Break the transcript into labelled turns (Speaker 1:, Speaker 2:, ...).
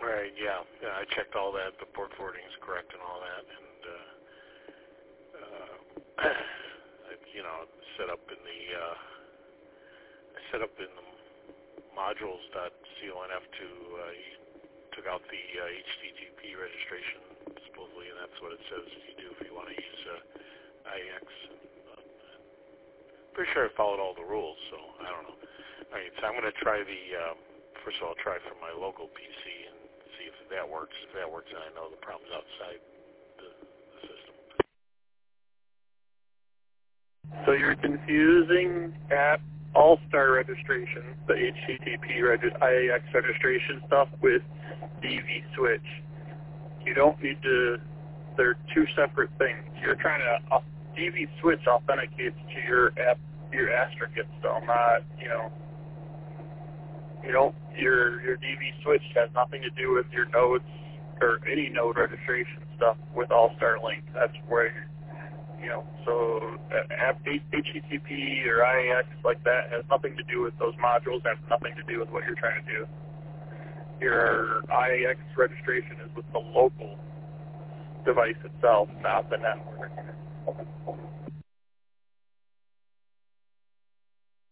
Speaker 1: Right, yeah. Yeah, I checked all that. The port forwarding is correct and all that. And, set up in the, modules.conf to, took out the HTTP registration, supposedly, and that's what it says you do if you want to use IEX. Pretty sure I followed all the rules, so I don't know. All right, so I'm going to try first of all, I'll try from my local PC and see if that works. If that works, then I know the problem's outside the system.
Speaker 2: So you're confusing app All-Star registration, the HTTP IAX registration stuff, with DV switch. You don't need to, they're two separate things. You're trying to, DV switch authenticates to your app, your Asterisk install, not, your DV switch has nothing to do with your nodes or any node registration stuff with All-Star Link. That's where so app HTTP or IAX like that has nothing to do with those modules, has nothing to do with what you're trying to do. Your IAX registration is with the local device itself, not the network.